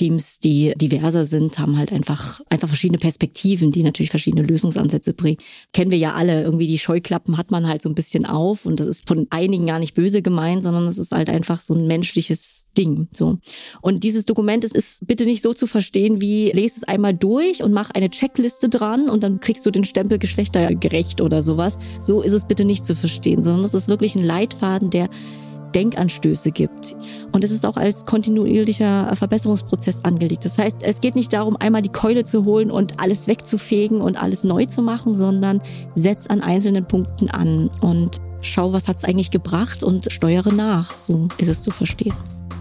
Teams, die diverser sind, haben halt einfach verschiedene Perspektiven, die natürlich verschiedene Lösungsansätze bringen. Kennen wir ja alle, irgendwie die Scheuklappen hat man halt so ein bisschen auf und das ist von einigen gar nicht böse gemeint, sondern es ist halt einfach so ein menschliches Ding. So. Und dieses Dokument ist bitte nicht so zu verstehen wie, lese es einmal durch und mach eine Checkliste dran und dann kriegst du den Stempel geschlechtergerecht oder sowas. So ist es bitte nicht zu verstehen, sondern es ist wirklich ein Leitfaden, der Denkanstöße gibt. Und es ist auch als kontinuierlicher Verbesserungsprozess angelegt. Das heißt, es geht nicht darum, einmal die Keule zu holen und alles wegzufegen und alles neu zu machen, sondern setz an einzelnen Punkten an und schau, was hat's eigentlich gebracht und steuere nach. So ist es zu verstehen.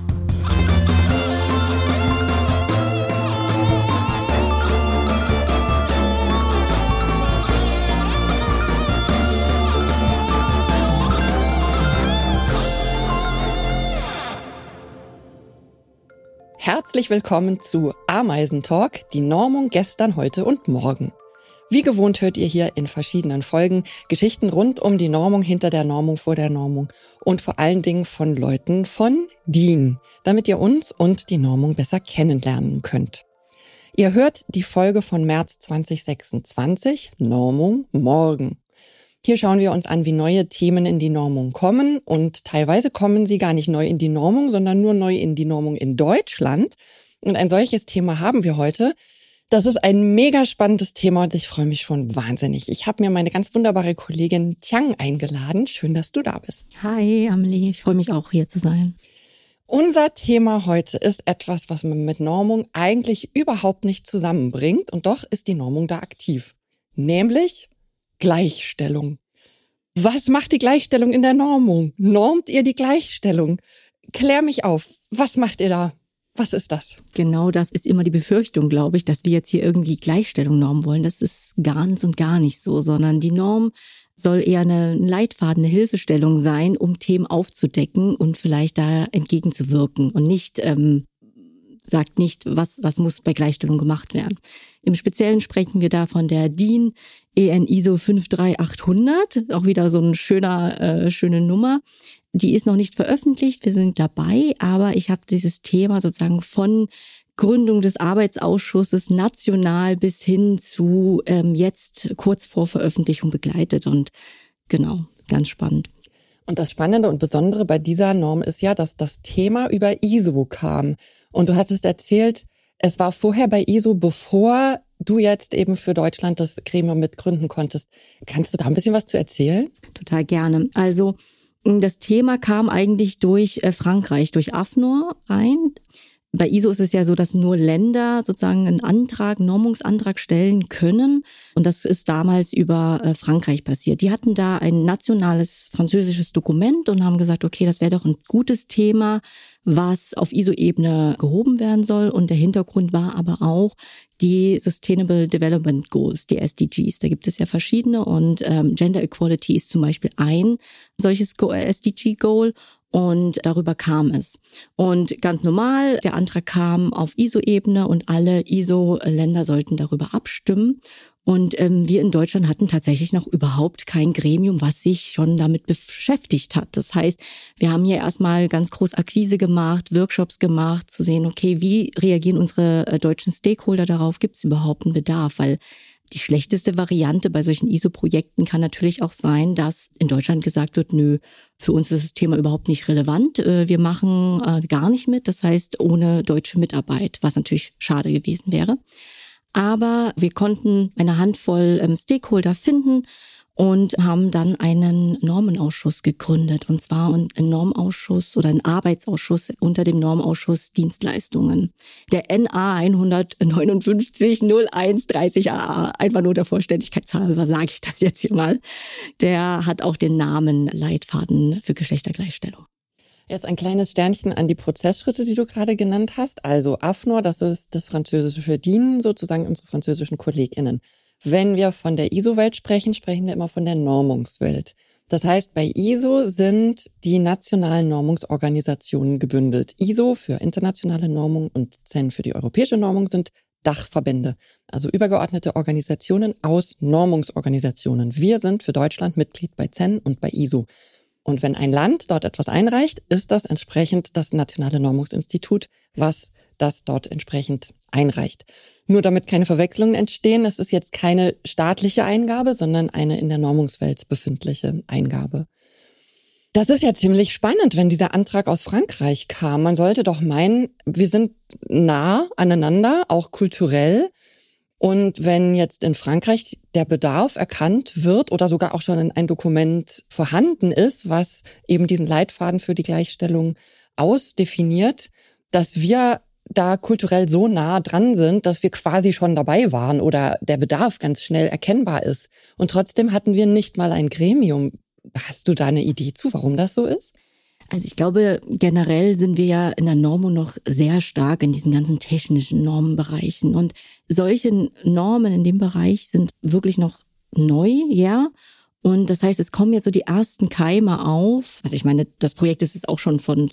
Herzlich willkommen zu Ameisentalk, die Normung gestern, heute und morgen. Wie gewohnt hört ihr hier in verschiedenen Folgen Geschichten rund um die Normung, hinter der Normung, vor der Normung und vor allen Dingen von Leuten von DIN, damit ihr uns und die Normung besser kennenlernen könnt. Ihr hört die Folge von März 2026, Normung morgen. Hier schauen wir uns an, wie neue Themen in die Normung kommen und teilweise kommen sie gar nicht neu in die Normung, sondern nur neu in die Normung in Deutschland. Und ein solches Thema haben wir heute. Das ist ein mega spannendes Thema und ich freue mich schon wahnsinnig. Ich habe mir meine ganz wunderbare Kollegin Tiang eingeladen. Schön, dass du da bist. Hi Amelie, ich freue mich auch hier zu sein. Unser Thema heute ist etwas, was man mit Normung eigentlich überhaupt nicht zusammenbringt und doch ist die Normung da aktiv. Nämlich Gleichstellung. Was macht die Gleichstellung in der Normung? Normt ihr die Gleichstellung? Klär mich auf. Was macht ihr da? Was ist das? Genau das ist immer die Befürchtung, glaube ich, dass wir jetzt hier irgendwie Gleichstellung normen wollen. Das ist ganz und gar nicht so, sondern die Norm soll eher ein Leitfaden, eine Hilfestellung sein, um Themen aufzudecken und vielleicht da entgegenzuwirken und nicht sagt nicht, was muss bei Gleichstellung gemacht werden. Im Speziellen sprechen wir da von der DIN EN ISO 53800, auch wieder so eine schöne Nummer. Die ist noch nicht veröffentlicht, wir sind dabei, aber ich habe dieses Thema sozusagen von Gründung des Arbeitsausschusses national bis hin zu jetzt kurz vor Veröffentlichung begleitet und genau, ganz spannend. Und das Spannende und Besondere bei dieser Norm ist ja, dass das Thema über ISO kam. Und du hattest erzählt, es war vorher bei ISO, bevor du jetzt eben für Deutschland das Gremium mitgründen konntest. Kannst du da ein bisschen was zu erzählen? Total gerne. Also das Thema kam eigentlich durch Frankreich, durch AFNOR rein. Bei ISO ist es ja so, dass nur Länder sozusagen einen Normungsantrag stellen können. Und das ist damals über Frankreich passiert. Die hatten da ein nationales französisches Dokument und haben gesagt, okay, das wäre doch ein gutes Thema, was auf ISO-Ebene gehoben werden soll. Und der Hintergrund war aber auch die Sustainable Development Goals, die SDGs. Da gibt es ja verschiedene und Gender Equality ist zum Beispiel ein solches SDG-Goal. Und darüber kam es. Und ganz normal, der Antrag kam auf ISO-Ebene und alle ISO-Länder sollten darüber abstimmen. Und wir in Deutschland hatten tatsächlich noch überhaupt kein Gremium, was sich schon damit beschäftigt hat. Das heißt, wir haben hier erstmal ganz groß Akquise gemacht, Workshops gemacht, zu sehen, okay, wie reagieren unsere deutschen Stakeholder darauf? Gibt es überhaupt einen Bedarf? Weil die schlechteste Variante bei solchen ISO-Projekten kann natürlich auch sein, dass in Deutschland gesagt wird, nö, für uns ist das Thema überhaupt nicht relevant. Wir machen gar nicht mit, das heißt ohne deutsche Mitarbeit, was natürlich schade gewesen wäre. Aber wir konnten eine Handvoll Stakeholder finden und haben dann einen Normenausschuss gegründet. Und zwar ein Normausschuss oder ein Arbeitsausschuss unter dem Normausschuss Dienstleistungen. Der NA 159 01 30 AA, einfach nur der Vollständigkeit halber sage ich das jetzt hier mal. Der hat auch den Namen Leitfaden für Geschlechtergleichstellung. Jetzt ein kleines Sternchen an die Prozessschritte, die du gerade genannt hast. Also AFNOR, das ist das französische DIN, sozusagen unsere französischen KollegInnen. Wenn wir von der ISO-Welt sprechen, sprechen wir immer von der Normungswelt. Das heißt, bei ISO sind die nationalen Normungsorganisationen gebündelt. ISO für internationale Normung und CEN für die europäische Normung sind Dachverbände, also übergeordnete Organisationen aus Normungsorganisationen. Wir sind für Deutschland Mitglied bei CEN und bei ISO. Und wenn ein Land dort etwas einreicht, ist das entsprechend das Nationale Normungsinstitut, was das dort entsprechend einreicht. Nur damit keine Verwechslungen entstehen, es ist jetzt keine staatliche Eingabe, sondern eine in der Normungswelt befindliche Eingabe. Das ist ja ziemlich spannend, wenn dieser Antrag aus Frankreich kam. Man sollte doch meinen, wir sind nah aneinander, auch kulturell. Und wenn jetzt in Frankreich der Bedarf erkannt wird oder sogar auch schon ein Dokument vorhanden ist, was eben diesen Leitfaden für die Gleichstellung ausdefiniert, dass wir da kulturell so nah dran sind, dass wir quasi schon dabei waren oder der Bedarf ganz schnell erkennbar ist. Und trotzdem hatten wir nicht mal ein Gremium. Hast du da eine Idee zu, warum das so ist? Also ich glaube, generell sind wir ja in der Normung noch sehr stark in diesen ganzen technischen Normenbereichen. Und solche Normen in dem Bereich sind wirklich noch neu, ja. Und das heißt, es kommen jetzt so die ersten Keime auf. Also ich meine, das Projekt ist jetzt auch schon von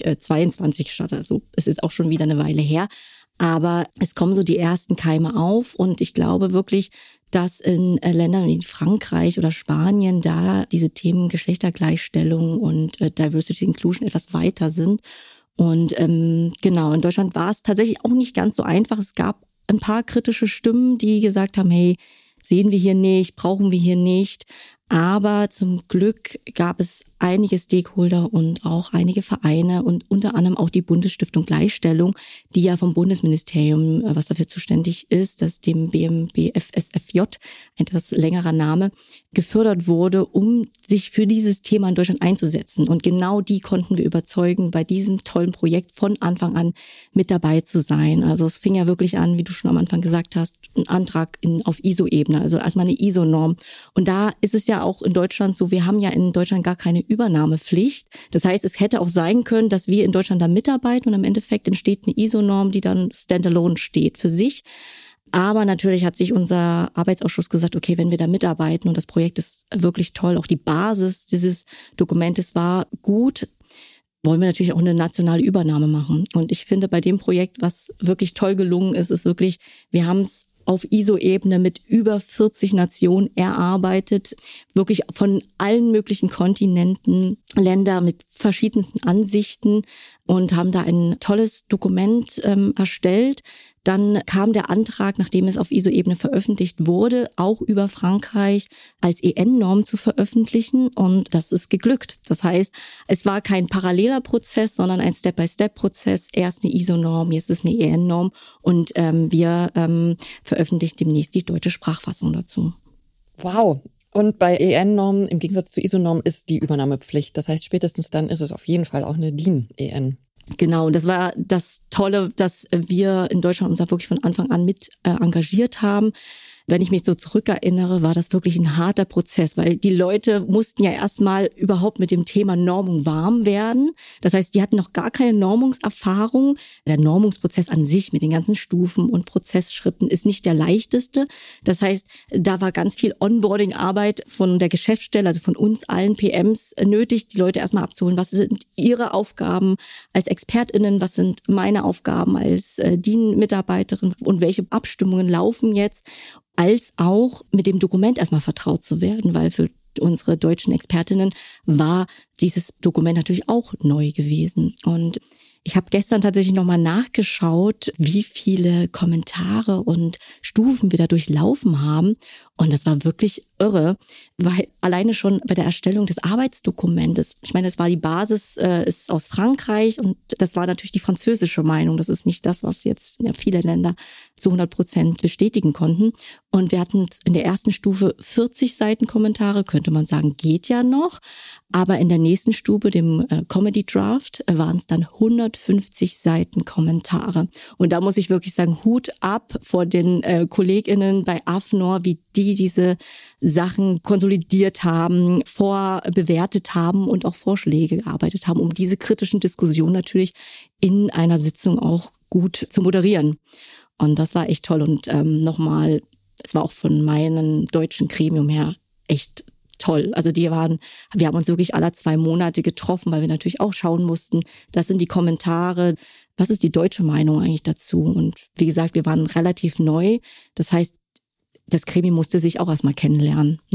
2022 statt. Also es ist auch schon wieder eine Weile her. Aber es kommen so die ersten Keime auf. Und ich glaube wirklich, dass in Ländern wie Frankreich oder Spanien da diese Themen Geschlechtergleichstellung und Diversity Inclusion etwas weiter sind. Und genau, in Deutschland war es tatsächlich auch nicht ganz so einfach. Es gab ein paar kritische Stimmen, die gesagt haben, hey, sehen wir hier nicht, brauchen wir hier nicht. Aber zum Glück gab es einige Stakeholder und auch einige Vereine und unter anderem auch die Bundesstiftung Gleichstellung, die ja vom Bundesministerium, was dafür zuständig ist, das dem BMBFSFJ, ein etwas längerer Name, gefördert wurde, um sich für dieses Thema in Deutschland einzusetzen. Und genau die konnten wir überzeugen, bei diesem tollen Projekt von Anfang an mit dabei zu sein. Also es fing ja wirklich an, wie du schon am Anfang gesagt hast, ein Antrag auf ISO-Ebene, also erstmal eine ISO-Norm. Und da ist es ja auch in Deutschland so, wir haben ja in Deutschland gar keine Übernahmepflicht. Das heißt, es hätte auch sein können, dass wir in Deutschland da mitarbeiten und im Endeffekt entsteht eine ISO-Norm, die dann standalone steht für sich. Aber natürlich hat sich unser Arbeitsausschuss gesagt, okay, wenn wir da mitarbeiten und das Projekt ist wirklich toll, auch die Basis dieses Dokumentes war gut, wollen wir natürlich auch eine nationale Übernahme machen. Und ich finde, bei dem Projekt, was wirklich toll gelungen ist, ist wirklich, wir haben es auf ISO-Ebene mit über 40 Nationen erarbeitet, wirklich von allen möglichen Kontinenten, Länder mit verschiedensten Ansichten und haben da ein tolles Dokument erstellt. Dann kam der Antrag, nachdem es auf ISO-Ebene veröffentlicht wurde, auch über Frankreich als EN-Norm zu veröffentlichen und das ist geglückt. Das heißt, es war kein paralleler Prozess, sondern ein Step-by-Step-Prozess. Erst eine ISO-Norm, jetzt ist eine EN-Norm und wir veröffentlichen demnächst die deutsche Sprachfassung dazu. Wow. Und bei EN-Normen, im Gegensatz zu ISO-Normen, ist die Übernahmepflicht. Das heißt, spätestens dann ist es auf jeden Fall auch eine DIN-EN. Genau, und das war das Tolle, dass wir in Deutschland uns da wirklich von Anfang an mit engagiert haben. Wenn ich mich so zurückerinnere, war das wirklich ein harter Prozess, weil die Leute mussten ja erstmal überhaupt mit dem Thema Normung warm werden. Das heißt, die hatten noch gar keine Normungserfahrung. Der Normungsprozess an sich mit den ganzen Stufen und Prozessschritten ist nicht der leichteste. Das heißt, da war ganz viel Onboarding-Arbeit von der Geschäftsstelle, also von uns allen PMs nötig, die Leute erstmal abzuholen. Was sind ihre Aufgaben als ExpertInnen? Was sind meine Aufgaben als DIN-Mitarbeiterin? Und welche Abstimmungen laufen jetzt? Als auch mit dem Dokument erstmal vertraut zu werden, weil für unsere deutschen Expertinnen war dieses Dokument natürlich auch neu gewesen. Und ich habe gestern tatsächlich nochmal nachgeschaut, wie viele Kommentare und Stufen wir da durchlaufen haben. Und das war wirklich irre, weil alleine schon bei der Erstellung des Arbeitsdokumentes, ich meine, das war die Basis, ist aus Frankreich und das war natürlich die französische Meinung. Das ist nicht das, was jetzt viele Länder zu 100% bestätigen konnten. Und wir hatten in der ersten Stufe 40 Seiten Kommentare, könnte man sagen, geht ja noch. Aber in der nächsten Stufe, dem Comedy Draft, waren es dann 150 Seiten Kommentare. Und da muss ich wirklich sagen, Hut ab vor den KollegInnen bei AFNOR, wie die diese Sachen konsolidiert haben, vorbewertet haben und auch Vorschläge gearbeitet haben, um diese kritischen Diskussionen natürlich in einer Sitzung auch gut zu moderieren. Und das war echt toll. Und nochmal, es war auch von meinem deutschen Gremium her echt toll. Also wir haben uns wirklich alle 2 Monate getroffen, weil wir natürlich auch schauen mussten, das sind die Kommentare, was ist die deutsche Meinung eigentlich dazu? Und wie gesagt, wir waren relativ neu. Das heißt, das Gremium musste sich auch erstmal kennenlernen, ne?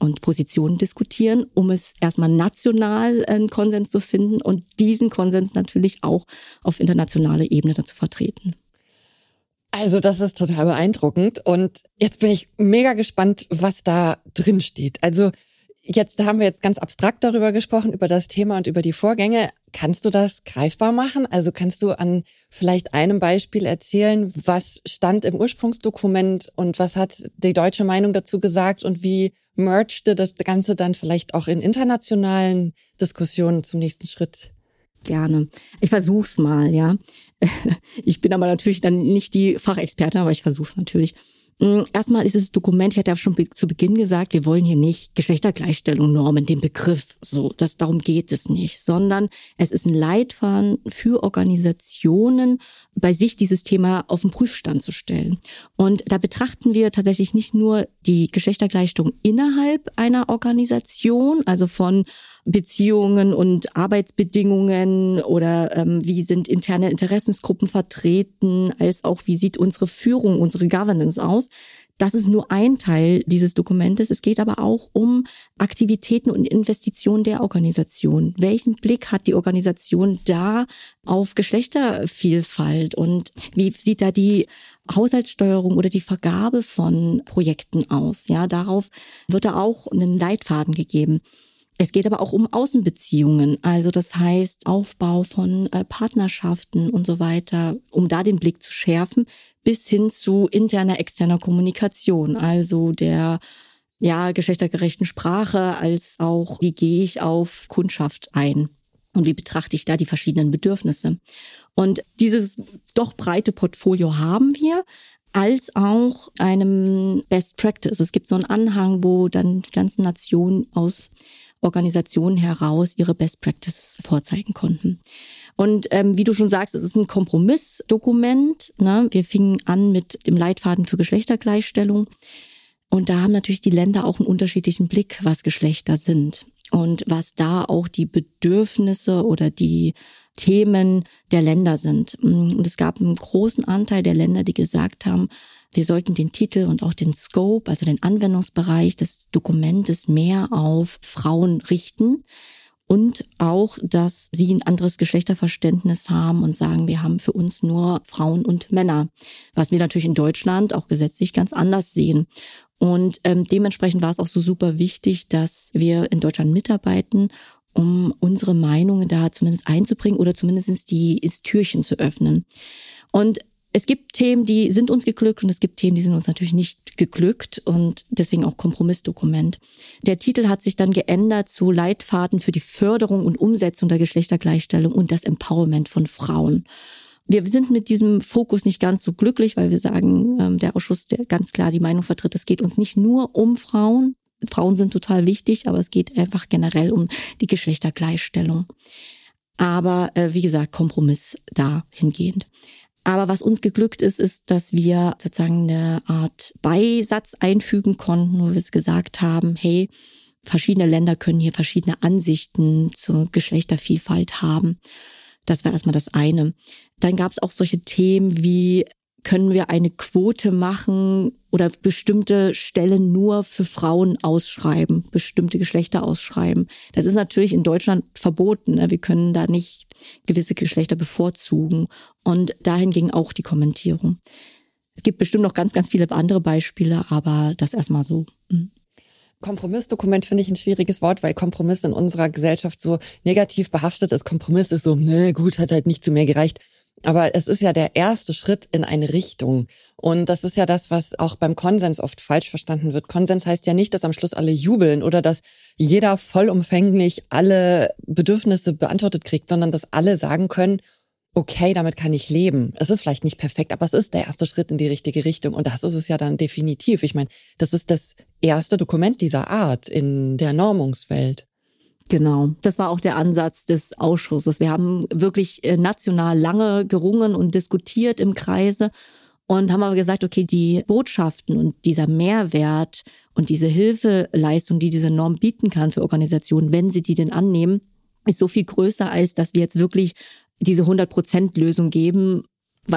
und Positionen diskutieren, um es erstmal national einen Konsens zu finden und diesen Konsens natürlich auch auf internationaler Ebene dann zu vertreten. Also das ist total beeindruckend und jetzt bin ich mega gespannt, was da drin steht. Also da haben wir jetzt ganz abstrakt darüber gesprochen, über das Thema und über die Vorgänge. Kannst du das greifbar machen? Also kannst du an vielleicht einem Beispiel erzählen, was stand im Ursprungsdokument und was hat die deutsche Meinung dazu gesagt und wie mergte das Ganze dann vielleicht auch in internationalen Diskussionen zum nächsten Schritt? Gerne. Ich versuch's mal, ja. Ich bin aber natürlich dann nicht die Fachexpertin, aber ich versuch's natürlich. Erstmal ist das Dokument, ich hatte ja schon zu Beginn gesagt, wir wollen hier nicht Geschlechtergleichstellung normen, den Begriff, darum geht es nicht, sondern es ist ein Leitfaden für Organisationen, bei sich dieses Thema auf den Prüfstand zu stellen. Und da betrachten wir tatsächlich nicht nur die Geschlechtergleichstellung innerhalb einer Organisation, also von Beziehungen und Arbeitsbedingungen oder wie sind interne Interessensgruppen vertreten, als auch wie sieht unsere Führung, unsere Governance aus. Das ist nur ein Teil dieses Dokumentes. Es geht aber auch um Aktivitäten und Investitionen der Organisation. Welchen Blick hat die Organisation da auf Geschlechtervielfalt und wie sieht da die Haushaltssteuerung oder die Vergabe von Projekten aus? Ja, darauf wird da auch einen Leitfaden gegeben. Es geht aber auch um Außenbeziehungen, also das heißt Aufbau von Partnerschaften und so weiter, um da den Blick zu schärfen, bis hin zu interner, externer Kommunikation, also der geschlechtergerechten Sprache, als auch wie gehe ich auf Kundschaft ein und wie betrachte ich da die verschiedenen Bedürfnisse. Und dieses doch breite Portfolio haben wir, als auch einem Best Practice. Es gibt so einen Anhang, wo dann die ganzen Nationen aus Organisationen heraus ihre Best Practice vorzeigen konnten. Und wie du schon sagst, es ist ein Kompromissdokument. Ne? Wir fingen an mit dem Leitfaden für Geschlechtergleichstellung. Und da haben natürlich die Länder auch einen unterschiedlichen Blick, was Geschlechter sind. Und was da auch die Bedürfnisse oder die Themen der Länder sind. Und es gab einen großen Anteil der Länder, die gesagt haben, wir sollten den Titel und auch den Scope, also den Anwendungsbereich des Dokumentes mehr auf Frauen richten und auch, dass sie ein anderes Geschlechterverständnis haben und sagen, wir haben für uns nur Frauen und Männer, was wir natürlich in Deutschland auch gesetzlich ganz anders sehen. Und dementsprechend war es auch so super wichtig, dass wir in Deutschland mitarbeiten, um unsere Meinungen da zumindest einzubringen oder zumindest das Türchen zu öffnen. Und es gibt Themen, die sind uns geglückt und es gibt Themen, die sind uns natürlich nicht geglückt und deswegen auch Kompromissdokument. Der Titel hat sich dann geändert zu Leitfaden für die Förderung und Umsetzung der Geschlechtergleichstellung und das Empowerment von Frauen. Wir sind mit diesem Fokus nicht ganz so glücklich, weil wir sagen, der Ausschuss, der ganz klar die Meinung vertritt, es geht uns nicht nur um Frauen. Frauen sind total wichtig, aber es geht einfach generell um die Geschlechtergleichstellung. Aber wie gesagt, Kompromiss dahingehend. Aber was uns geglückt ist, dass wir sozusagen eine Art Beisatz einfügen konnten, wo wir es gesagt haben, hey, verschiedene Länder können hier verschiedene Ansichten zur Geschlechtervielfalt haben. Das war erstmal das eine. Dann gab es auch solche Themen wie, können wir eine Quote machen oder bestimmte Stellen nur für Frauen ausschreiben, bestimmte Geschlechter ausschreiben. Das ist natürlich in Deutschland verboten. Wir können da nicht gewisse Geschlechter bevorzugen. Und dahin ging auch die Kommentierung. Es gibt bestimmt noch ganz, ganz viele andere Beispiele, aber das erstmal so. Kompromissdokument finde ich ein schwieriges Wort, weil Kompromiss in unserer Gesellschaft so negativ behaftet ist. Kompromiss ist so, gut, hat halt nicht zu mehr gereicht. Aber es ist ja der erste Schritt in eine Richtung. Und das ist ja das, was auch beim Konsens oft falsch verstanden wird. Konsens heißt ja nicht, dass am Schluss alle jubeln oder dass jeder vollumfänglich alle Bedürfnisse beantwortet kriegt, sondern dass alle sagen können, okay, damit kann ich leben. Es ist vielleicht nicht perfekt, aber es ist der erste Schritt in die richtige Richtung. Und das ist es ja dann definitiv. Ich meine, das ist das erste Dokument dieser Art in der Normungswelt. Genau, das war auch der Ansatz des Ausschusses. Wir haben wirklich national lange gerungen und diskutiert im Kreise und haben aber gesagt, okay, die Botschaften und dieser Mehrwert und diese Hilfeleistung, die diese Norm bieten kann für Organisationen, wenn sie die denn annehmen, ist so viel größer, als dass wir jetzt wirklich diese 100%-Lösung geben, weil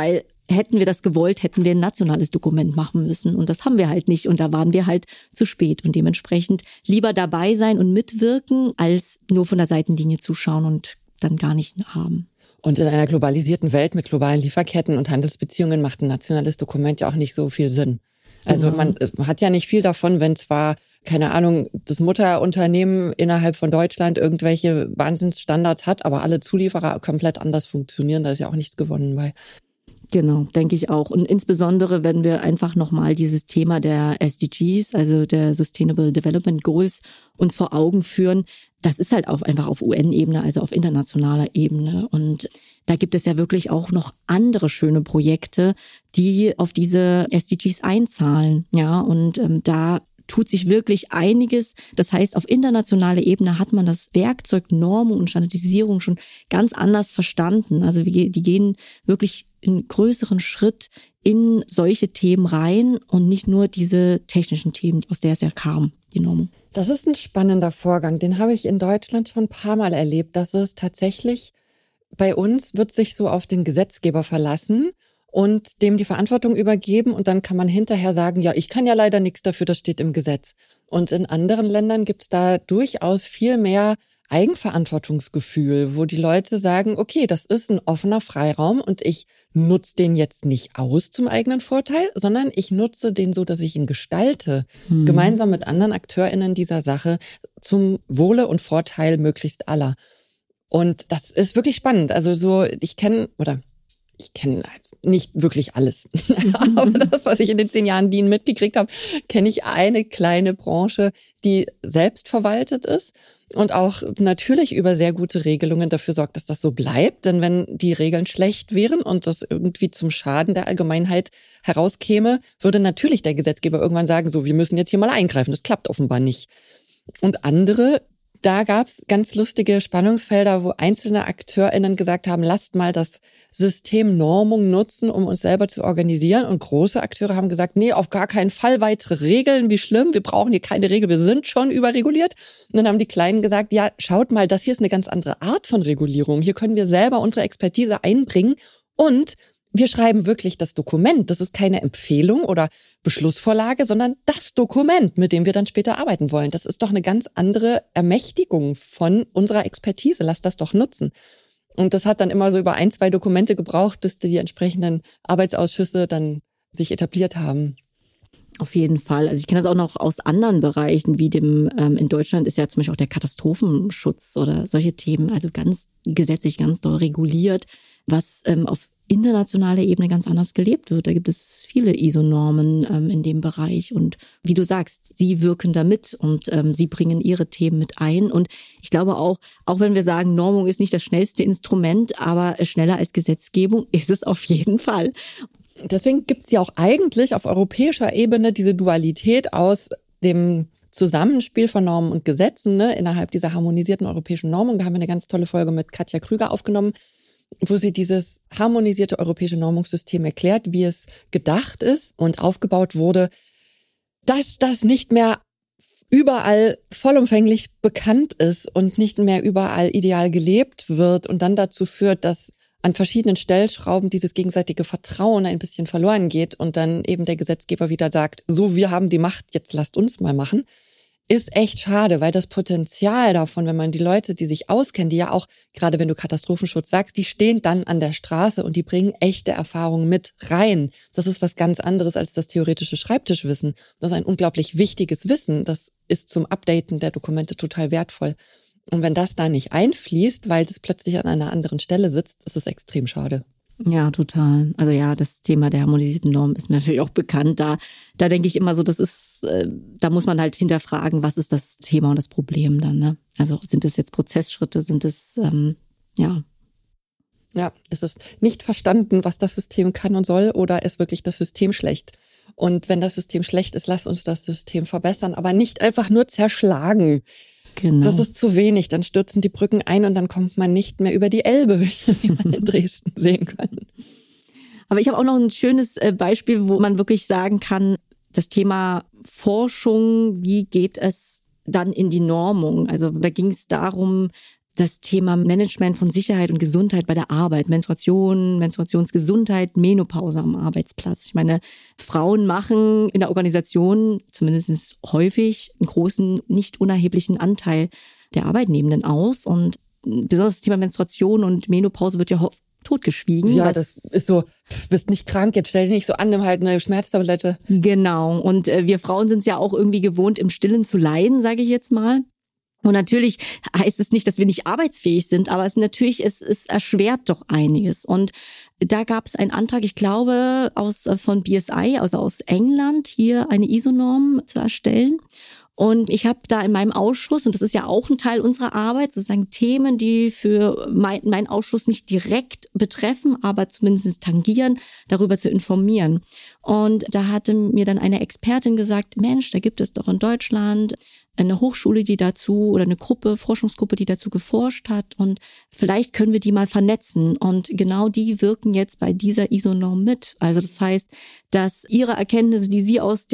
hätten wir das gewollt, hätten wir ein nationales Dokument machen müssen. Und das haben wir halt nicht. Und da waren wir halt zu spät. Und dementsprechend lieber dabei sein und mitwirken, als nur von der Seitenlinie zuschauen und dann gar nicht haben. Und in einer globalisierten Welt mit globalen Lieferketten und Handelsbeziehungen macht ein nationales Dokument ja auch nicht so viel Sinn. Also man hat ja nicht viel davon, wenn zwar, keine Ahnung, das Mutterunternehmen innerhalb von Deutschland irgendwelche Wahnsinnsstandards hat, aber alle Zulieferer komplett anders funktionieren. Da ist ja auch nichts gewonnen bei. Genau, denke ich auch. Und insbesondere, wenn wir einfach nochmal dieses Thema der SDGs, also der Sustainable Development Goals, uns vor Augen führen, das ist halt auch einfach auf UN-Ebene, also auf internationaler Ebene. Und da gibt es ja wirklich auch noch andere schöne Projekte, die auf diese SDGs einzahlen. Ja, und da tut sich wirklich einiges. Das heißt, auf internationaler Ebene hat man das Werkzeug Normung und Standardisierung schon ganz anders verstanden. Also die gehen wirklich einen größeren Schritt in solche Themen rein und nicht nur diese technischen Themen, aus der es ja kam, die Normung. Das ist ein spannender Vorgang. Den habe ich in Deutschland schon ein paar Mal erlebt, dass es tatsächlich bei uns wird sich so auf den Gesetzgeber verlassen und dem die Verantwortung übergeben und dann kann man hinterher sagen, ja, ich kann ja leider nichts dafür, das steht im Gesetz. Und in anderen Ländern gibt es da durchaus viel mehr Eigenverantwortungsgefühl, wo die Leute sagen, okay, das ist ein offener Freiraum und ich nutze den jetzt nicht aus zum eigenen Vorteil, sondern ich nutze den so, dass ich ihn gestalte, gemeinsam mit anderen AkteurInnen dieser Sache zum Wohle und Vorteil möglichst aller. Und das ist wirklich spannend. Also so, ich kenne nicht wirklich alles. Aber das, was ich in den 10 Jahren DIN mitgekriegt habe, kenne ich eine kleine Branche, die selbst verwaltet ist und auch natürlich über sehr gute Regelungen dafür sorgt, dass das so bleibt. Denn wenn die Regeln schlecht wären und das irgendwie zum Schaden der Allgemeinheit herauskäme, würde natürlich der Gesetzgeber irgendwann sagen, so, wir müssen jetzt hier mal eingreifen. Das klappt offenbar nicht. Und andere, da gab's ganz lustige Spannungsfelder, wo einzelne AkteurInnen gesagt haben, lasst mal das System Normung nutzen, um uns selber zu organisieren. Und große Akteure haben gesagt, nee, auf gar keinen Fall weitere Regeln, wie schlimm, wir brauchen hier keine Regeln, wir sind schon überreguliert. Und dann haben die Kleinen gesagt, ja, schaut mal, das hier ist eine ganz andere Art von Regulierung. Hier können wir selber unsere Expertise einbringen und wir schreiben wirklich das Dokument. Das ist keine Empfehlung oder Beschlussvorlage, sondern das Dokument, mit dem wir dann später arbeiten wollen. Das ist doch eine ganz andere Ermächtigung von unserer Expertise. Lasst das doch nutzen. Und das hat dann immer so über 1, 2 Dokumente gebraucht, bis die entsprechenden Arbeitsausschüsse dann sich etabliert haben. Auf jeden Fall. Also ich kenne das auch noch aus anderen Bereichen, wie in Deutschland ist ja zum Beispiel auch der Katastrophenschutz oder solche Themen, also ganz gesetzlich, ganz doll reguliert, was auf internationaler Ebene ganz anders gelebt wird. Da gibt es viele ISO-Normen in dem Bereich und wie du sagst, sie wirken da mit und sie bringen ihre Themen mit ein und ich glaube auch wenn wir sagen, Normung ist nicht das schnellste Instrument, aber schneller als Gesetzgebung ist es auf jeden Fall. Deswegen gibt es ja auch eigentlich auf europäischer Ebene diese Dualität aus dem Zusammenspiel von Normen und Gesetzen, ne, innerhalb dieser harmonisierten europäischen Normung. Da haben wir eine ganz tolle Folge mit Katja Krüger aufgenommen, wo sie dieses harmonisierte europäische Normungssystem erklärt, wie es gedacht ist und aufgebaut wurde, dass das nicht mehr überall vollumfänglich bekannt ist und nicht mehr überall ideal gelebt wird und dann dazu führt, dass an verschiedenen Stellschrauben dieses gegenseitige Vertrauen ein bisschen verloren geht und dann eben der Gesetzgeber wieder sagt, so, wir haben die Macht, jetzt lasst uns mal machen. Ist echt schade, weil das Potenzial davon, wenn man die Leute, die sich auskennen, die ja auch, gerade wenn du Katastrophenschutz sagst, die stehen dann an der Straße und die bringen echte Erfahrungen mit rein. Das ist was ganz anderes als das theoretische Schreibtischwissen. Das ist ein unglaublich wichtiges Wissen. Das ist zum Updaten der Dokumente total wertvoll. Und wenn das da nicht einfließt, weil das plötzlich an einer anderen Stelle sitzt, ist es extrem schade. Ja, total. Also ja, das Thema der harmonisierten Norm ist mir natürlich auch bekannt. Da denke ich immer so, das ist, da muss man halt hinterfragen, was ist das Thema und das Problem dann, ne? Also sind es jetzt Prozessschritte, sind es, ja. Ja, ist es nicht verstanden, was das System kann und soll, oder ist wirklich das System schlecht? Und wenn das System schlecht ist, lass uns das System verbessern, aber nicht einfach nur zerschlagen. Genau. Das ist zu wenig, dann stürzen die Brücken ein und dann kommt man nicht mehr über die Elbe, wie man in Dresden sehen kann. Aber ich habe auch noch ein schönes Beispiel, wo man wirklich sagen kann, das Thema Forschung, wie geht es dann in die Normung? Also da ging es darum, das Thema Management von Sicherheit und Gesundheit bei der Arbeit, Menstruation, Menstruationsgesundheit, Menopause am Arbeitsplatz. Ich meine, Frauen machen in der Organisation zumindest häufig einen großen, nicht unerheblichen Anteil der Arbeitnehmenden aus. Und besonders das Thema Menstruation und Menopause wird ja totgeschwiegen. Ja, das ist so, bist nicht krank, jetzt stell dich nicht so an, nimm halt eine Schmerztablette. Genau. Und wir Frauen sind es ja auch irgendwie gewohnt, im Stillen zu leiden, sage ich jetzt mal. Und natürlich heißt es nicht, dass wir nicht arbeitsfähig sind, aber es erschwert doch einiges. Und da gab es einen Antrag, ich glaube, von BSI, also aus England, hier eine ISO-Norm zu erstellen. Und ich habe da in meinem Ausschuss, und das ist ja auch ein Teil unserer Arbeit, sozusagen Themen, die für meinen Ausschuss nicht direkt betreffen, aber zumindest tangieren, darüber zu informieren. Und da hatte mir dann eine Expertin gesagt, Mensch, da gibt es doch in Deutschland eine Hochschule, die dazu, oder eine Forschungsgruppe, die dazu geforscht hat, und vielleicht können wir die mal vernetzen. Und genau die wirken jetzt bei dieser ISO-Norm mit. Also das heißt, dass ihre Erkenntnisse, die sie aus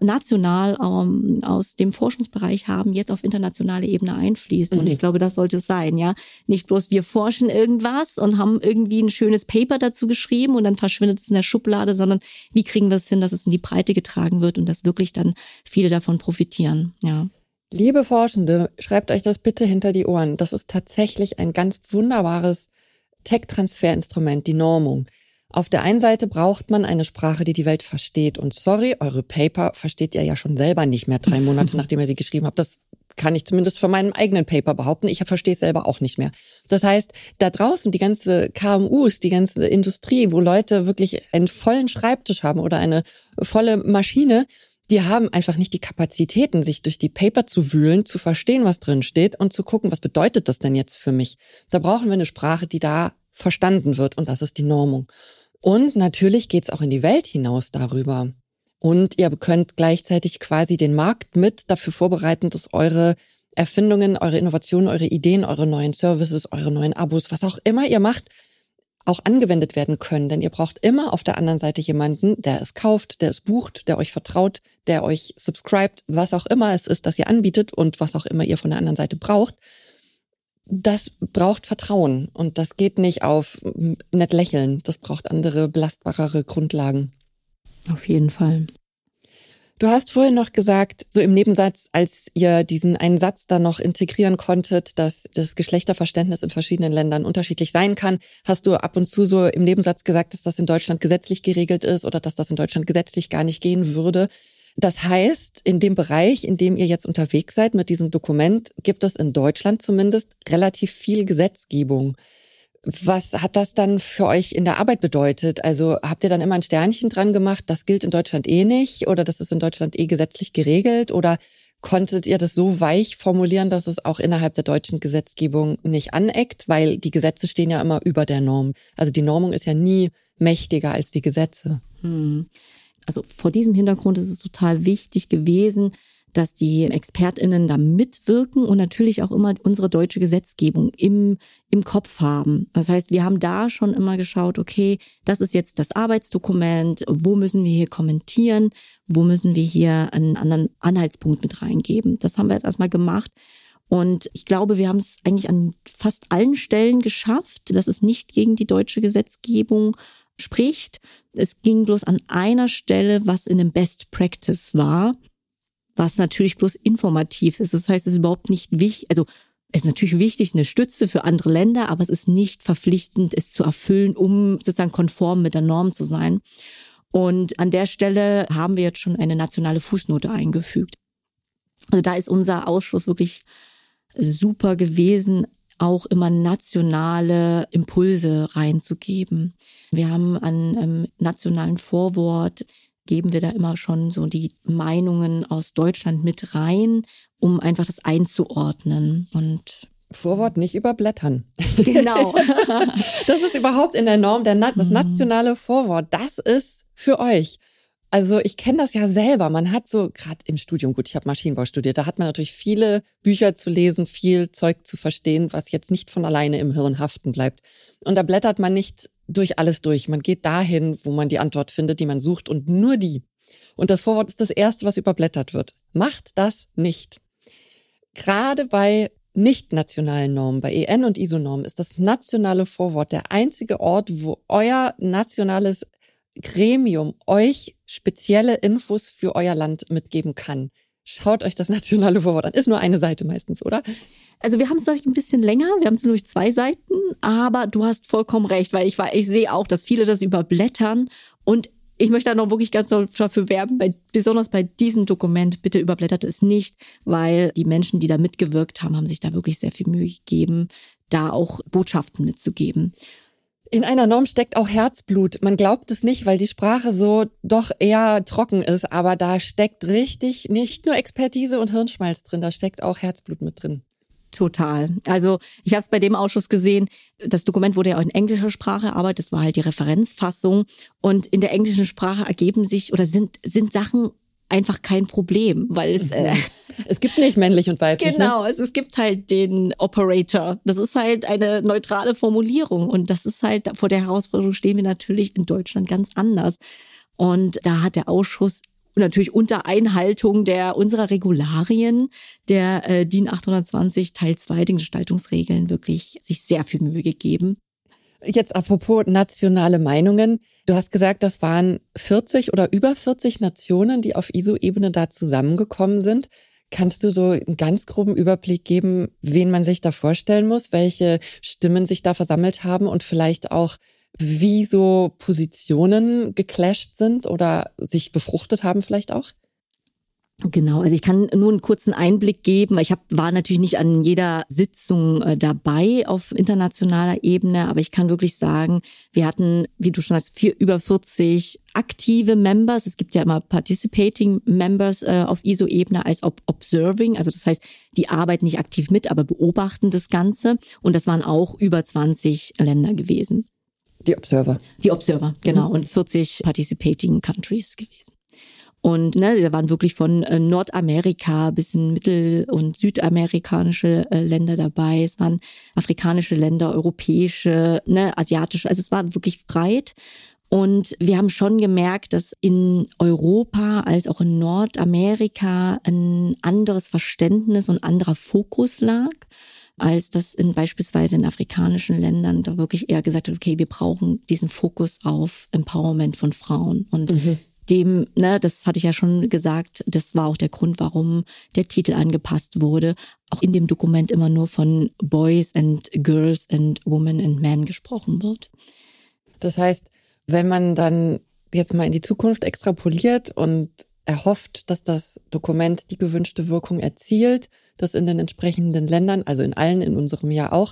dem Forschungsbereich haben, jetzt auf internationale Ebene einfließt. Und ich glaube, das sollte es sein, ja. Nicht bloß wir forschen irgendwas und haben irgendwie ein schönes Paper dazu geschrieben und dann verschwindet es in der Schublade, sondern wie kriegen wir es hin, dass es in die Breite getragen wird und dass wirklich dann viele davon profitieren, ja. Liebe Forschende, schreibt euch das bitte hinter die Ohren. Das ist tatsächlich ein ganz wunderbares Tech-Transferinstrument, die Normung. Auf der einen Seite braucht man eine Sprache, die die Welt versteht. Und sorry, eure Paper versteht ihr ja schon selber nicht mehr 3 Monate, nachdem ihr sie geschrieben habt. Das kann ich zumindest von meinem eigenen Paper behaupten. Ich verstehe es selber auch nicht mehr. Das heißt, da draußen die ganze KMUs, die ganze Industrie, wo Leute wirklich einen vollen Schreibtisch haben oder eine volle Maschine, die haben einfach nicht die Kapazitäten, sich durch die Paper zu wühlen, zu verstehen, was drin steht und zu gucken, was bedeutet das denn jetzt für mich? Da brauchen wir eine Sprache, die da verstanden wird, und das ist die Normung. Und natürlich geht's auch in die Welt hinaus darüber. Und ihr könnt gleichzeitig quasi den Markt mit dafür vorbereiten, dass eure Erfindungen, eure Innovationen, eure Ideen, eure neuen Services, eure neuen Abos, was auch immer ihr macht, auch angewendet werden können. Denn ihr braucht immer auf der anderen Seite jemanden, der es kauft, der es bucht, der euch vertraut, der euch subscribt, was auch immer es ist, das ihr anbietet und was auch immer ihr von der anderen Seite braucht. Das braucht Vertrauen, und das geht nicht auf nett lächeln. Das braucht andere, belastbarere Grundlagen. Auf jeden Fall. Du hast vorhin noch gesagt, so im Nebensatz, als ihr diesen einen Satz da noch integrieren konntet, dass das Geschlechterverständnis in verschiedenen Ländern unterschiedlich sein kann, hast du ab und zu so im Nebensatz gesagt, dass das in Deutschland gesetzlich geregelt ist oder dass das in Deutschland gesetzlich gar nicht gehen würde. Das heißt, in dem Bereich, in dem ihr jetzt unterwegs seid mit diesem Dokument, gibt es in Deutschland zumindest relativ viel Gesetzgebung. Was hat das dann für euch in der Arbeit bedeutet? Also habt ihr dann immer ein Sternchen dran gemacht, das gilt in Deutschland eh nicht, oder das ist in Deutschland eh gesetzlich geregelt, oder konntet ihr das so weich formulieren, dass es auch innerhalb der deutschen Gesetzgebung nicht aneckt? Weil die Gesetze stehen ja immer über der Norm. Also die Normung ist ja nie mächtiger als die Gesetze. Also vor diesem Hintergrund ist es total wichtig gewesen, dass die ExpertInnen da mitwirken und natürlich auch immer unsere deutsche Gesetzgebung im Kopf haben. Das heißt, wir haben da schon immer geschaut, okay, das ist jetzt das Arbeitsdokument, wo müssen wir hier kommentieren, wo müssen wir hier einen anderen Anhaltspunkt mit reingeben. Das haben wir jetzt erstmal gemacht. Und ich glaube, wir haben es eigentlich an fast allen Stellen geschafft, dass es nicht gegen die deutsche Gesetzgebung spricht. Es ging bloß an einer Stelle, was in dem Best Practice war, was natürlich bloß informativ ist. Das heißt, es ist überhaupt nicht wichtig, also es ist natürlich wichtig, eine Stütze für andere Länder, aber es ist nicht verpflichtend, es zu erfüllen, um sozusagen konform mit der Norm zu sein. Und an der Stelle haben wir jetzt schon eine nationale Fußnote eingefügt. Also da ist unser Ausschuss wirklich super gewesen, auch immer nationale Impulse reinzugeben. Wir haben an nationalen Vorwort geben wir da immer schon so die Meinungen aus Deutschland mit rein, um einfach das einzuordnen. Und Vorwort nicht überblättern. Genau. Das ist überhaupt in der Norm, das nationale Vorwort, das ist für euch. Also ich kenne das ja selber, man hat so, gerade im Studium, gut, ich habe Maschinenbau studiert, da hat man natürlich viele Bücher zu lesen, viel Zeug zu verstehen, was jetzt nicht von alleine im Hirn haften bleibt. Und da blättert man nicht durch alles durch. Man geht dahin, wo man die Antwort findet, die man sucht, und nur die. Und das Vorwort ist das Erste, was überblättert wird. Macht das nicht. Gerade bei nicht-nationalen Normen, bei EN und ISO-Normen, ist das nationale Vorwort der einzige Ort, wo euer nationales Gremium euch spezielle Infos für euer Land mitgeben kann. Schaut euch das nationale Vorwort an. Ist nur eine Seite meistens, oder? Also wir haben es natürlich ein bisschen länger, wir haben es nur durch 2 Seiten, aber du hast vollkommen recht, weil ich sehe auch, dass viele das überblättern und ich möchte da noch wirklich ganz doll dafür werben, besonders bei diesem Dokument, bitte überblättert es nicht, weil die Menschen, die da mitgewirkt haben, haben sich da wirklich sehr viel Mühe gegeben, da auch Botschaften mitzugeben. In einer Norm steckt auch Herzblut. Man glaubt es nicht, weil die Sprache so doch eher trocken ist, aber da steckt richtig nicht nur Expertise und Hirnschmalz drin, da steckt auch Herzblut mit drin. Total. Also ich habe es bei dem Ausschuss gesehen, das Dokument wurde ja auch in englischer Sprache erarbeitet, das war halt die Referenzfassung und in der englischen Sprache ergeben sich oder sind Sachen einfach kein Problem, weil es es gibt nicht männlich und weiblich. Genau, ne? es gibt halt den Operator. Das ist halt eine neutrale Formulierung und das ist halt, vor der Herausforderung stehen wir natürlich in Deutschland ganz anders. Und da hat der Ausschuss natürlich unter Einhaltung unserer Regularien, der DIN 820 Teil 2, den Gestaltungsregeln, wirklich sich sehr viel Mühe gegeben. Jetzt apropos nationale Meinungen. Du hast gesagt, das waren 40 oder über 40 Nationen, die auf ISO-Ebene da zusammengekommen sind. Kannst du so einen ganz groben Überblick geben, wen man sich da vorstellen muss, welche Stimmen sich da versammelt haben und vielleicht auch, wie so Positionen geclasht sind oder sich befruchtet haben vielleicht auch? Genau, also ich kann nur einen kurzen Einblick geben. Ich war natürlich nicht an jeder Sitzung dabei auf internationaler Ebene, aber ich kann wirklich sagen, wir hatten, wie du schon sagst, über 40 aktive Members. Es gibt ja immer Participating Members auf ISO-Ebene als Observing. Also das heißt, die arbeiten nicht aktiv mit, aber beobachten das Ganze. Und das waren auch über 20 Länder gewesen. Die Observer. Die Observer, genau. Und 40 Participating Countries gewesen. Und da waren wirklich von Nordamerika bis in mittel- und südamerikanische Länder dabei. Es waren afrikanische Länder, europäische, asiatische. Also es war wirklich breit. Und wir haben schon gemerkt, dass in Europa als auch in Nordamerika ein anderes Verständnis und anderer Fokus lag, als das beispielsweise in afrikanischen Ländern da wirklich eher gesagt hat, okay, wir brauchen diesen Fokus auf Empowerment von Frauen. Und das hatte ich ja schon gesagt, das war auch der Grund, warum der Titel angepasst wurde. Auch in dem Dokument immer nur von Boys and Girls and Women and Men gesprochen wird. Das heißt, wenn man dann jetzt mal in die Zukunft extrapoliert und erhofft, dass das Dokument die gewünschte Wirkung erzielt, dass in den entsprechenden Ländern, also in allen, in unserem Jahr auch,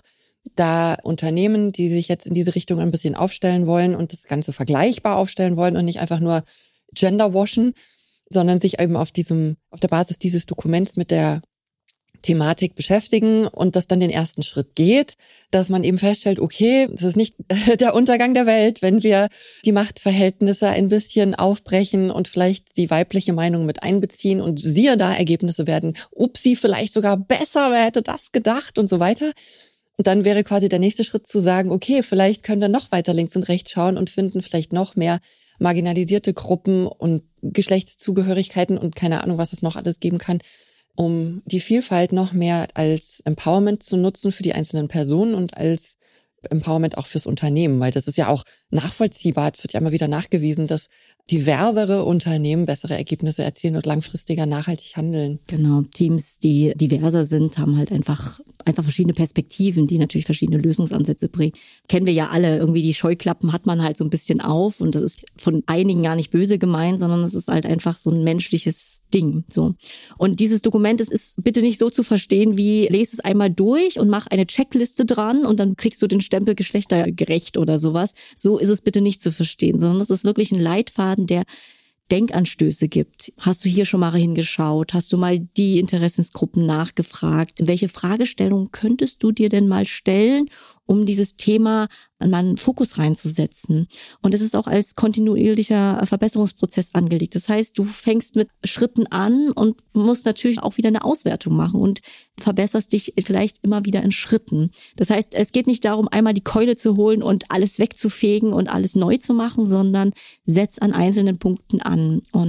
da Unternehmen, die sich jetzt in diese Richtung ein bisschen aufstellen wollen und das Ganze vergleichbar aufstellen wollen und nicht einfach nur genderwashen, sondern sich eben auf der Basis dieses Dokuments mit der Thematik beschäftigen und das dann den ersten Schritt geht, dass man eben feststellt, okay, es ist nicht der Untergang der Welt, wenn wir die Machtverhältnisse ein bisschen aufbrechen und vielleicht die weibliche Meinung mit einbeziehen und siehe da, Ergebnisse werden, upsi, vielleicht sogar besser, wer hätte das gedacht und so weiter. Und dann wäre quasi der nächste Schritt zu sagen, okay, vielleicht können wir noch weiter links und rechts schauen und finden vielleicht noch mehr marginalisierte Gruppen und Geschlechtszugehörigkeiten und keine Ahnung, was es noch alles geben kann, um die Vielfalt noch mehr als Empowerment zu nutzen für die einzelnen Personen und als Empowerment auch fürs Unternehmen, weil das ist ja auch nachvollziehbar. Es wird ja immer wieder nachgewiesen, dass diversere Unternehmen bessere Ergebnisse erzielen und langfristiger nachhaltig handeln. Genau, Teams, die diverser sind, haben halt einfach verschiedene Perspektiven, die natürlich verschiedene Lösungsansätze bringen. Kennen wir ja alle, irgendwie die Scheuklappen hat man halt so ein bisschen auf und das ist von einigen gar nicht böse gemeint, sondern es ist halt einfach so ein menschliches Ding. So. Und dieses Dokument, es ist bitte nicht so zu verstehen wie, lese es einmal durch und mach eine Checkliste dran und dann kriegst du den Stempel geschlechtergerecht oder sowas. So ist es bitte nicht zu verstehen, sondern es ist wirklich ein Leitfaden, der Denkanstöße gibt. Hast du hier schon mal hingeschaut? Hast du mal die Interessensgruppen nachgefragt? Welche Fragestellungen könntest du dir denn mal stellen, um dieses Thema mal einen Fokus reinzusetzen? Und es ist auch als kontinuierlicher Verbesserungsprozess angelegt. Das heißt, du fängst mit Schritten an und musst natürlich auch wieder eine Auswertung machen und verbesserst dich vielleicht immer wieder in Schritten. Das heißt, es geht nicht darum, einmal die Keule zu holen und alles wegzufegen und alles neu zu machen, sondern setz an einzelnen Punkten an und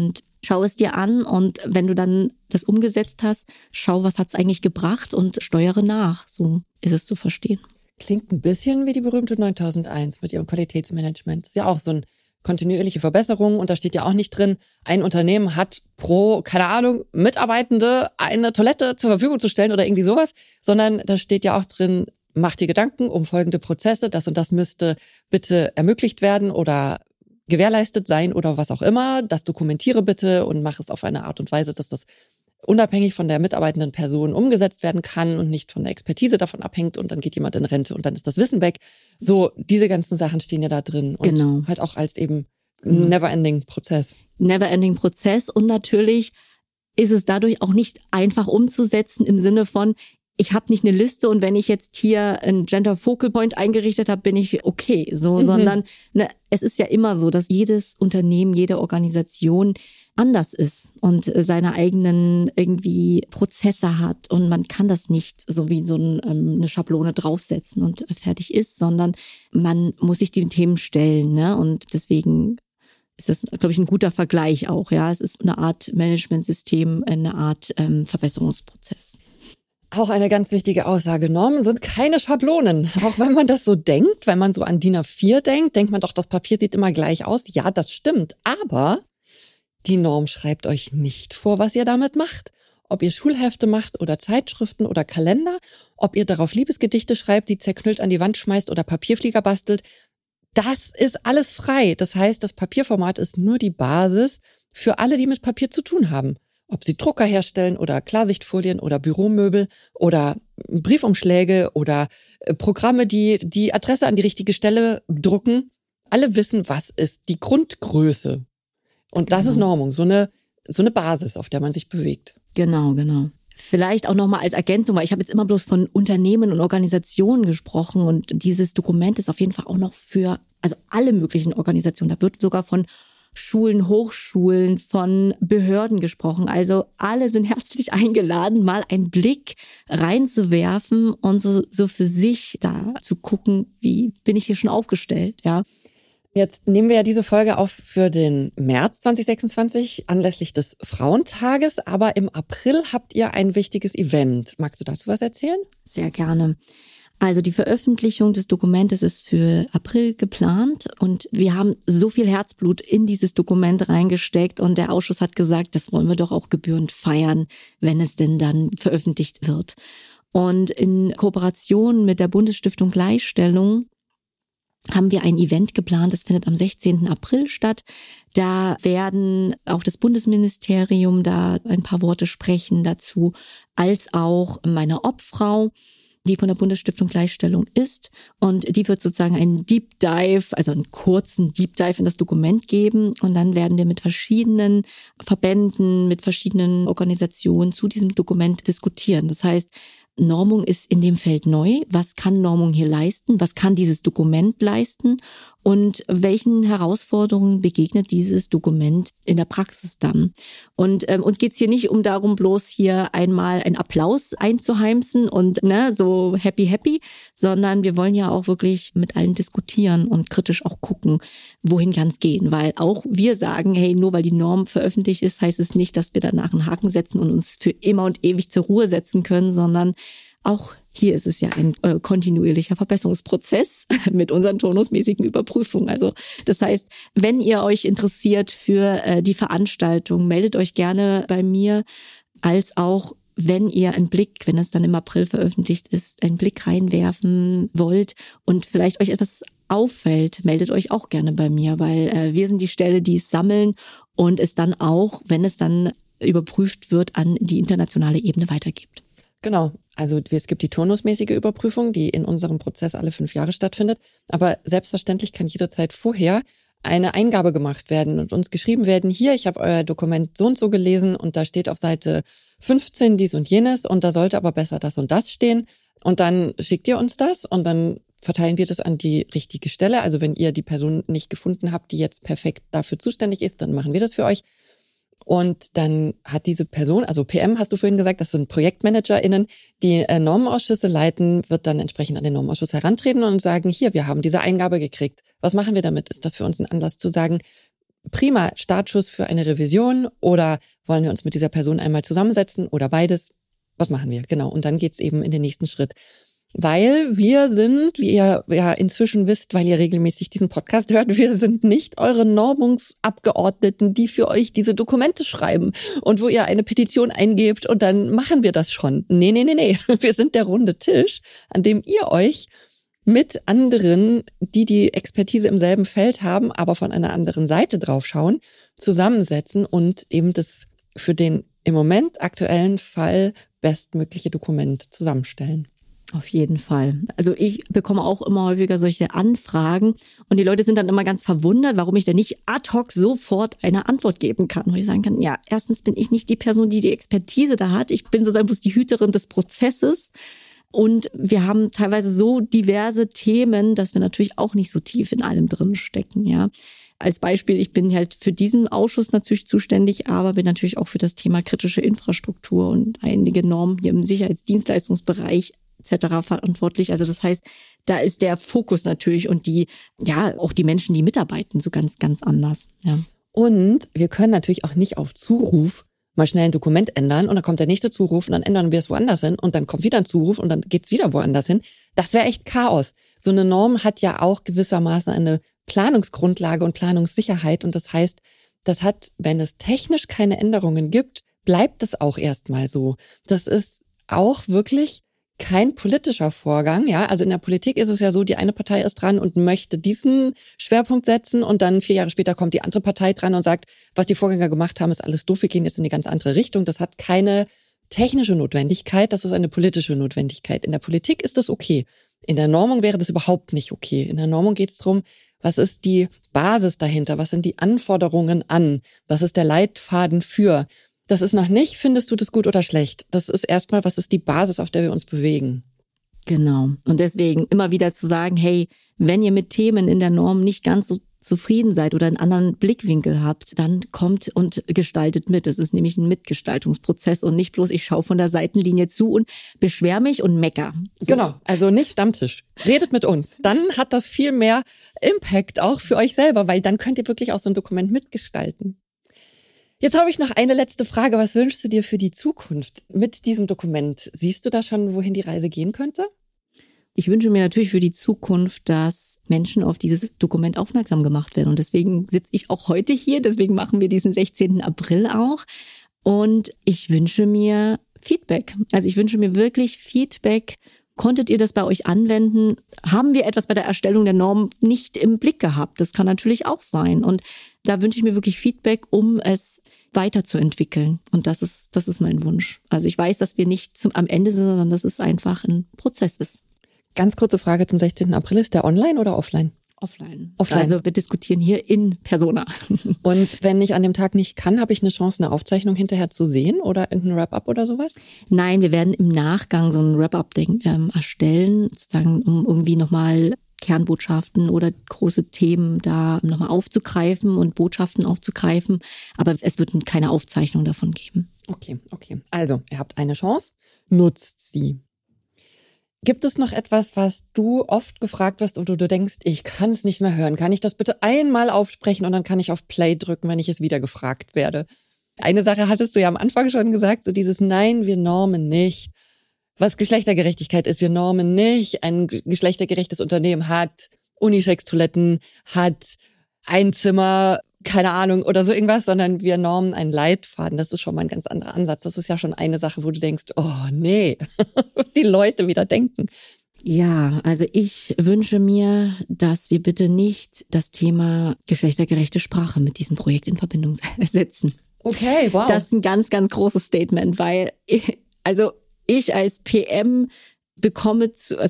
Schau es dir an und wenn du dann das umgesetzt hast, schau, was hat's eigentlich gebracht und steuere nach. So ist es zu verstehen. Klingt ein bisschen wie die berühmte 9001 mit ihrem Qualitätsmanagement. Das ist ja auch so eine kontinuierliche Verbesserung und da steht ja auch nicht drin, ein Unternehmen hat pro, keine Ahnung, Mitarbeitende eine Toilette zur Verfügung zu stellen oder irgendwie sowas, sondern da steht ja auch drin, mach dir Gedanken um folgende Prozesse, das und das müsste bitte ermöglicht werden oder gewährleistet sein oder was auch immer, das dokumentiere bitte und mach es auf eine Art und Weise, dass das unabhängig von der mitarbeitenden Person umgesetzt werden kann und nicht von der Expertise davon abhängt und dann geht jemand in Rente und dann ist das Wissen weg. So, diese ganzen Sachen stehen ja da drin und halt auch als eben never-ending Prozess. Never-ending Prozess und natürlich ist es dadurch auch nicht einfach umzusetzen im Sinne von, ich habe nicht eine Liste und wenn ich jetzt hier einen Gender Focal Point eingerichtet habe, bin ich okay, sondern es ist ja immer so, dass jedes Unternehmen, jede Organisation anders ist und seine eigenen irgendwie Prozesse hat und man kann das nicht so wie so eine Schablone draufsetzen und fertig ist, sondern man muss sich den Themen stellen, ne? Und deswegen ist das, glaube ich, ein guter Vergleich auch, ja. Es ist eine Art Managementsystem, eine Art Verbesserungsprozess. Auch eine ganz wichtige Aussage. Normen sind keine Schablonen. Auch wenn man das so denkt, wenn man so an DIN A4 denkt man doch, das Papier sieht immer gleich aus. Ja, das stimmt. Aber die Norm schreibt euch nicht vor, was ihr damit macht. Ob ihr Schulhefte macht oder Zeitschriften oder Kalender, ob ihr darauf Liebesgedichte schreibt, die zerknüllt an die Wand schmeißt oder Papierflieger bastelt. Das ist alles frei. Das heißt, das Papierformat ist nur die Basis für alle, die mit Papier zu tun haben. Ob sie Drucker herstellen oder Klarsichtfolien oder Büromöbel oder Briefumschläge oder Programme, die die Adresse an die richtige Stelle drucken. Alle wissen, was ist die Grundgröße. Und das ist Normung, so eine Basis, auf der man sich bewegt. Genau. Vielleicht auch nochmal als Ergänzung, weil ich habe jetzt immer bloß von Unternehmen und Organisationen gesprochen und dieses Dokument ist auf jeden Fall auch noch für alle möglichen Organisationen. Da wird sogar von Schulen, Hochschulen, von Behörden gesprochen. Also alle sind herzlich eingeladen, mal einen Blick reinzuwerfen und so für sich da zu gucken, wie bin ich hier schon aufgestellt, ja. Jetzt nehmen wir ja diese Folge auf für den März 2026 anlässlich des Frauentages, aber im April habt ihr ein wichtiges Event. Magst du dazu was erzählen? Sehr gerne. Also die Veröffentlichung des Dokumentes ist für April geplant und wir haben so viel Herzblut in dieses Dokument reingesteckt und der Ausschuss hat gesagt, das wollen wir doch auch gebührend feiern, wenn es denn dann veröffentlicht wird. Und in Kooperation mit der Bundesstiftung Gleichstellung haben wir ein Event geplant, das findet am 16. April statt. Da werden auch das Bundesministerium da ein paar Worte sprechen dazu, als auch meine Obfrau, die von der Bundesstiftung Gleichstellung ist. Und die wird sozusagen einen Deep Dive, also einen kurzen Deep Dive in das Dokument geben. Und dann werden wir mit verschiedenen Verbänden, mit verschiedenen Organisationen zu diesem Dokument diskutieren. Das heißt, Normung ist in dem Feld neu. Was kann Normung hier leisten? Was kann dieses Dokument leisten? Und welchen Herausforderungen begegnet dieses Dokument in der Praxis dann? Und uns geht's hier nicht darum, bloß hier einmal einen Applaus einzuheimsen und so happy, sondern wir wollen ja auch wirklich mit allen diskutieren und kritisch auch gucken, wohin kann's gehen. Weil auch wir sagen, hey, nur weil die Norm veröffentlicht ist, heißt es nicht, dass wir danach einen Haken setzen und uns für immer und ewig zur Ruhe setzen können, sondern auch hier ist es ja ein kontinuierlicher Verbesserungsprozess mit unseren turnusmäßigen Überprüfungen. Also das heißt, wenn ihr euch interessiert für die Veranstaltung, meldet euch gerne bei mir, als auch wenn ihr einen Blick, wenn es dann im April veröffentlicht ist, einen Blick reinwerfen wollt und vielleicht euch etwas auffällt, meldet euch auch gerne bei mir, weil wir sind die Stelle, die es sammeln und es dann auch, wenn es dann überprüft wird, an die internationale Ebene weitergibt. Genau, also es gibt die turnusmäßige Überprüfung, die in unserem Prozess alle 5 Jahre stattfindet. Aber selbstverständlich kann jederzeit vorher eine Eingabe gemacht werden und uns geschrieben werden, hier, ich habe euer Dokument so und so gelesen und da steht auf Seite 15 dies und jenes und da sollte aber besser das und das stehen. Und dann schickt ihr uns das und dann verteilen wir das an die richtige Stelle. Also wenn ihr die Person nicht gefunden habt, die jetzt perfekt dafür zuständig ist, dann machen wir das für euch. Und dann hat diese Person, also PM hast du vorhin gesagt, das sind ProjektmanagerInnen, die Normenausschüsse leiten, wird dann entsprechend an den Normenausschuss herantreten und sagen, hier, wir haben diese Eingabe gekriegt. Was machen wir damit? Ist das für uns ein Anlass zu sagen, prima Startschuss für eine Revision oder wollen wir uns mit dieser Person einmal zusammensetzen oder beides? Was machen wir? Genau. Und dann geht's eben in den nächsten Schritt. Weil wir sind, wie ihr ja inzwischen wisst, weil ihr regelmäßig diesen Podcast hört, wir sind nicht eure Normungsabgeordneten, die für euch diese Dokumente schreiben und wo ihr eine Petition eingebt und dann machen wir das schon. Nee. Wir sind der runde Tisch, an dem ihr euch mit anderen, die Expertise im selben Feld haben, aber von einer anderen Seite draufschauen, zusammensetzen und eben das für den im Moment aktuellen Fall bestmögliche Dokument zusammenstellen. Auf jeden Fall. Also ich bekomme auch immer häufiger solche Anfragen und die Leute sind dann immer ganz verwundert, warum ich denn nicht ad hoc sofort eine Antwort geben kann. Und ich sagen kann, ja, erstens bin ich nicht die Person, die Expertise da hat. Ich bin sozusagen bloß die Hüterin des Prozesses. Und wir haben teilweise so diverse Themen, dass wir natürlich auch nicht so tief in allem drin stecken, ja. Als Beispiel, ich bin halt für diesen Ausschuss natürlich zuständig, aber bin natürlich auch für das Thema kritische Infrastruktur und einige Normen hier im Sicherheitsdienstleistungsbereich etc. verantwortlich. Also das heißt, da ist der Fokus natürlich und auch die Menschen, die mitarbeiten, so ganz, ganz anders. Ja. Und wir können natürlich auch nicht auf Zuruf mal schnell ein Dokument ändern und dann kommt der nächste Zuruf und dann ändern wir es woanders hin und dann kommt wieder ein Zuruf und dann geht's wieder woanders hin. Das wäre echt Chaos. So eine Norm hat ja auch gewissermaßen eine Planungsgrundlage und Planungssicherheit und das heißt, das hat, wenn es technisch keine Änderungen gibt, bleibt es auch erstmal so. Das ist auch wirklich kein politischer Vorgang, ja. Also in der Politik ist es ja so, die eine Partei ist dran und möchte diesen Schwerpunkt setzen und dann 4 Jahre später kommt die andere Partei dran und sagt, was die Vorgänger gemacht haben, ist alles doof, wir gehen jetzt in die ganz andere Richtung. Das hat keine technische Notwendigkeit, das ist eine politische Notwendigkeit. In der Politik ist das okay. In der Normung wäre das überhaupt nicht okay. In der Normung geht es darum, was ist die Basis dahinter, was sind die Anforderungen an, was ist der Leitfaden für. Das ist noch nicht, findest du das gut oder schlecht? Das ist erstmal, was ist die Basis, auf der wir uns bewegen? Genau. Und deswegen immer wieder zu sagen, hey, wenn ihr mit Themen in der Norm nicht ganz so zufrieden seid oder einen anderen Blickwinkel habt, dann kommt und gestaltet mit. Es ist nämlich ein Mitgestaltungsprozess und nicht bloß, ich schaue von der Seitenlinie zu und beschwer mich und mecker. So. Genau, also nicht Stammtisch. Redet mit uns. Dann hat das viel mehr Impact auch für euch selber, weil dann könnt ihr wirklich auch so ein Dokument mitgestalten. Jetzt habe ich noch eine letzte Frage. Was wünschst du dir für die Zukunft mit diesem Dokument? Siehst du da schon, wohin die Reise gehen könnte? Ich wünsche mir natürlich für die Zukunft, dass Menschen auf dieses Dokument aufmerksam gemacht werden. Und deswegen sitze ich auch heute hier. Deswegen machen wir diesen 16. April auch. Und ich wünsche mir Feedback. Also ich wünsche mir wirklich Feedback. Konntet ihr das bei euch anwenden? Haben wir etwas bei der Erstellung der Norm nicht im Blick gehabt? Das kann natürlich auch sein. Und da wünsche ich mir wirklich Feedback, um es weiterzuentwickeln. Und das ist mein Wunsch. Also ich weiß, dass wir nicht am Ende sind, sondern dass es einfach ein Prozess ist. Ganz kurze Frage zum 16. April. Ist der online oder offline? Offline. Also wir diskutieren hier in Persona. Und wenn ich an dem Tag nicht kann, habe ich eine Chance, eine Aufzeichnung hinterher zu sehen oder irgendein Wrap-up oder sowas? Nein, wir werden im Nachgang so ein Wrap-up-Ding erstellen, sozusagen, um irgendwie nochmal Kernbotschaften oder große Themen da nochmal aufzugreifen und Botschaften aufzugreifen. Aber es wird keine Aufzeichnung davon geben. Okay. Also, ihr habt eine Chance, nutzt sie. Gibt es noch etwas, was du oft gefragt wirst und du denkst, ich kann es nicht mehr hören? Kann ich das bitte einmal aufsprechen und dann kann ich auf Play drücken, wenn ich es wieder gefragt werde? Eine Sache hattest du ja am Anfang schon gesagt, so dieses Nein, wir normen nicht. Was Geschlechtergerechtigkeit ist, wir normen nicht. Ein geschlechtergerechtes Unternehmen hat Unisex-Toiletten, hat ein Zimmer, keine Ahnung, oder so irgendwas, sondern wir normen einen Leitfaden. Das ist schon mal ein ganz anderer Ansatz. Das ist ja schon eine Sache, wo du denkst, oh nee, die Leute wieder denken. Ja, also ich wünsche mir, dass wir bitte nicht das Thema geschlechtergerechte Sprache mit diesem Projekt in Verbindung setzen. Okay, wow. Das ist ein ganz, ganz großes Statement, weil ich als PM bekomme,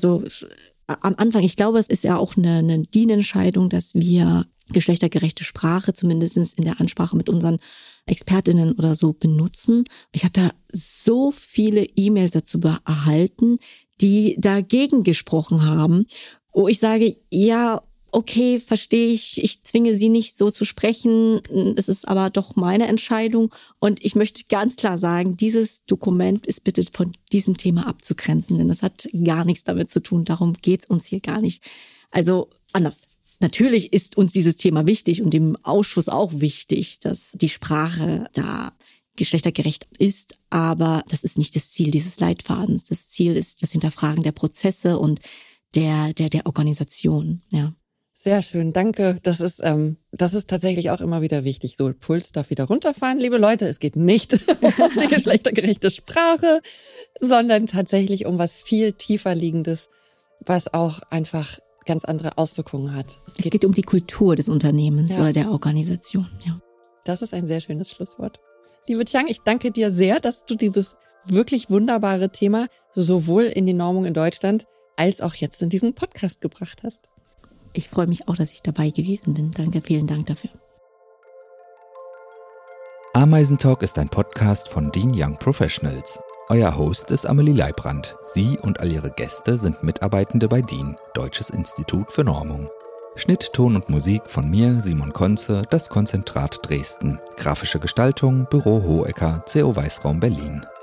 am Anfang, ich glaube, es ist ja auch eine DIN-Entscheidung, dass wir geschlechtergerechte Sprache zumindest in der Ansprache mit unseren ExpertInnen oder so benutzen. Ich habe da so viele E-Mails dazu erhalten, die dagegen gesprochen haben, wo ich sage, ja, okay, verstehe ich zwinge sie nicht so zu sprechen, es ist aber doch meine Entscheidung und ich möchte ganz klar sagen, dieses Dokument ist bitte von diesem Thema abzugrenzen, denn das hat gar nichts damit zu tun, darum geht's uns hier gar nicht. Also anders. Natürlich ist uns dieses Thema wichtig und dem Ausschuss auch wichtig, dass die Sprache da geschlechtergerecht ist, aber das ist nicht das Ziel dieses Leitfadens. Das Ziel ist das Hinterfragen der Prozesse und der Organisation, ja. Sehr schön, danke. Das ist tatsächlich auch immer wieder wichtig. So, Puls darf wieder runterfahren, liebe Leute. Es geht nicht um eine geschlechtergerechte Sprache, sondern tatsächlich um was viel tiefer liegendes, was auch einfach ganz andere Auswirkungen hat. Es geht um die Kultur des Unternehmens oder der Organisation. Ja. Das ist ein sehr schönes Schlusswort. Liebe Tiang, ich danke dir sehr, dass du dieses wirklich wunderbare Thema sowohl in die Normung in Deutschland als auch jetzt in diesen Podcast gebracht hast. Ich freue mich auch, dass ich dabei gewesen bin. Danke, vielen Dank dafür. Ameisentalk ist ein Podcast von Dean Young Professionals. Euer Host ist Amelie Leibrand. Sie und all ihre Gäste sind Mitarbeitende bei DIN, Deutsches Institut für Normung. Schnitt, Ton und Musik von mir, Simon Konze, das Konzentrat Dresden. Grafische Gestaltung, Büro Hohecker, CO Weißraum Berlin.